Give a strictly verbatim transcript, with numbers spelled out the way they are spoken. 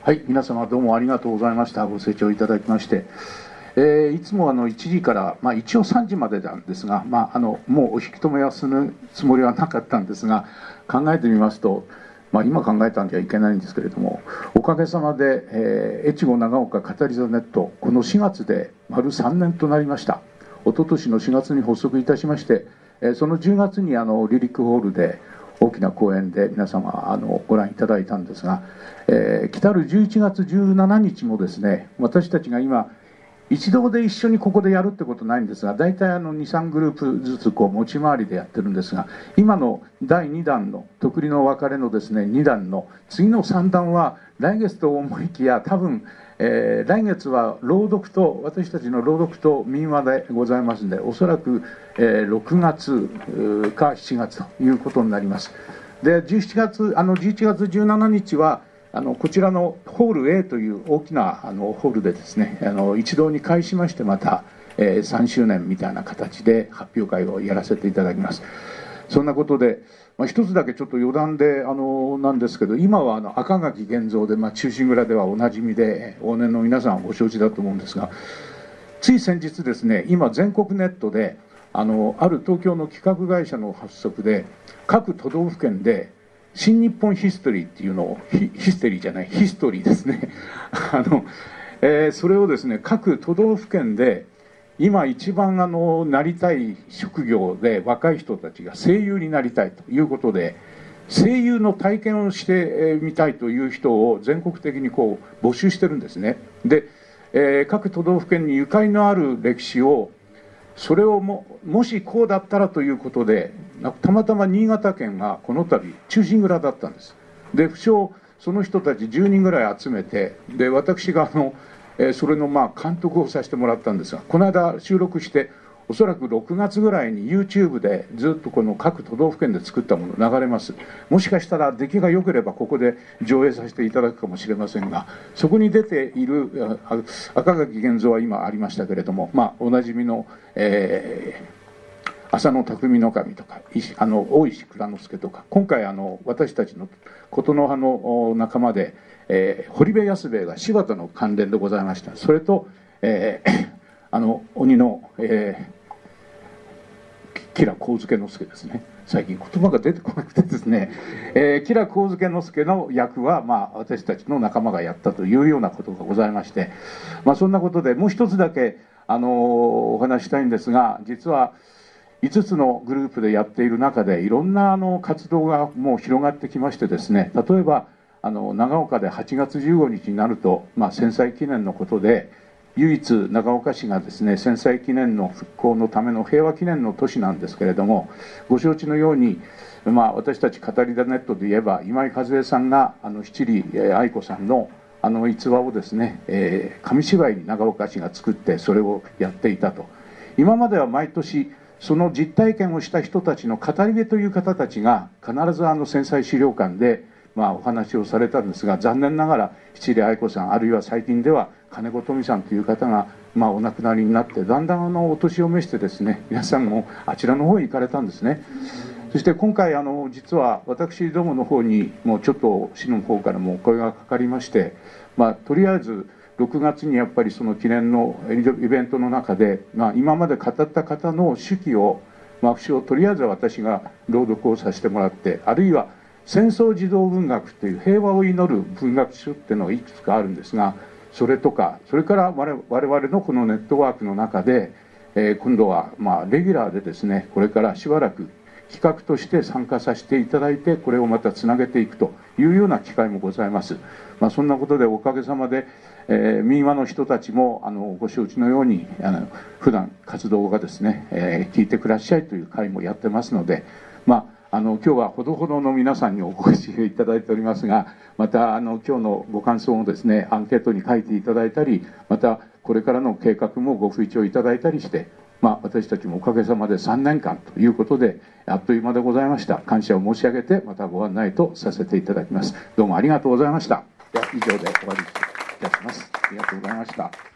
はい、皆様どうもありがとうございました。ご清聴いただきまして、えー、いつもあのいちじから、まあ、一応さんじまでなんですが、まあ、あのもうお引き止めはするつもりはなかったんですが、考えてみますと、まあ、今考えたんじゃいけないんですけれども、おかげさまで、えー、越後長岡語り座ネット、このしがつで丸さんねんとなりました。一昨年のしがつに発足いたしまして、えー、そのじゅうがつにあのリリックホールで大きな公演で皆様あのご覧いただいたんですが、えー、来たるじゅういちがつじゅうしちにちもですね、私たちが今一堂で一緒にここでやるってことないんですが、大体あのにさんグループずつこう持ち回りでやってるんですが、今のだいにだんの「とくりの別れ」のですねにだんの次のさんだんは来月と思いきや、多分、えー、来月は朗読と私たちの朗読と民話でございますので、おそらく、えー、ろくがつかしちがつということになります。でじゅうしちがつあのじゅういちがつじゅうしちにちはあのこちらのホール A という大きなあのホールでですね、あの一堂に会しまして、また、えー、さんしゅうねんみたいな形で発表会をやらせていただきます。そんなことで、まあ、一つだけちょっと余談であのなんですけど、今はあの赤垣源蔵で、まあ、忠臣蔵ではおなじみで往年の皆さんご承知だと思うんですが、つい先日ですね、今全国ネットであのある東京の企画会社の発足で、各都道府県で新日本ヒストリーっていうのを ヒ, ヒステリーじゃないヒストリーですねあの、えー、それをですね、各都道府県で今一番あのなりたい職業で若い人たちが声優になりたいということで、声優の体験をしてみたいという人を全国的にこう募集してるんですね。で、えー、各都道府県にゆかりのある歴史を、それを も, もしこうだったらということで、たまたま新潟県がこの度忠臣蔵だったんです。で不詳その人たちじゅうにんぐらい集めて、で私があの、えー、それのまあ監督をさせてもらったんですが、この間収録して、おそらくろくがつぐらいに YouTube でずっとこの各都道府県で作ったもの流れます。もしかしたら出来が良ければここで上映させていただくかもしれませんが、そこに出ている赤垣源蔵は今ありましたけれども、まあ、おなじみの、えー、浅野匠の神とかあの大石内蔵助とか、今回あの私たちの琴ノ葉の仲間で、えー、堀部安兵衛が柴田の関連でございました。それと、えーあの鬼の、えー、吉良上野之助ですね。最近言葉が出てこなくてですね、えー、吉良上野之助の役は、まあ、私たちの仲間がやったというようなことがございまして、まあ、そんなことでもう一つだけ、あのー、お話したいんですが、実はいつつのグループでやっている中でいろんなあの活動がもう広がってきましてですね、例えばあの長岡ではちがつじゅうごにちになると、まあ、戦災記念のことで、唯一長岡市がですね、戦災記念の復興のための平和記念の都市なんですけれども、ご承知のように、まあ、私たち語りだネットで言えば今井和恵さんがあの七里愛子さんのあの逸話をですね、えー、紙芝居に長岡市が作ってそれをやっていたと。今までは毎年その実体験をした人たちの語り部という方たちが必ずあの戦災資料館でまあお話をされたんですが、残念ながら七里愛子さん、あるいは最近では金子富さんという方がまあお亡くなりになって、だんだんあのお年を召してですね、皆さんもあちらの方へ行かれたんですね。そして今回あの実は私どもの方にもうちょっと市の方からもお声がかかりまして、まあとりあえずろくがつにやっぱりその記念のイベントの中で、まあ、今まで語った方の手記を、まあ、とりあえず私が朗読をさせてもらって、あるいは戦争児童文学という平和を祈る文学書っていうのがいくつかあるんですが、それとか、それから我々のこのネットワークの中で、えー、今度はまあレギュラーでですね、これからしばらく企画として参加させていただいて、これをまたつなげていくというような機会もございます。まあ、そんなことでおかげさまで、えー、民話の人たちもあのご承知のようにあの普段活動がですね、えー、聞いてくださいという会もやってますので、まあ、あの今日はほどほどの皆さんにお越しいただいておりますが、またあの今日のご感想をですねアンケートに書いていただいたり、またこれからの計画もご吹聴いただいたりして、まあ、私たちもおかげさまでさんねんかんということであっという間でございました。感謝を申し上げてまたご案内とさせていただきます。どうもありがとうございました。では以上で終わりいたします。ありがとうございました。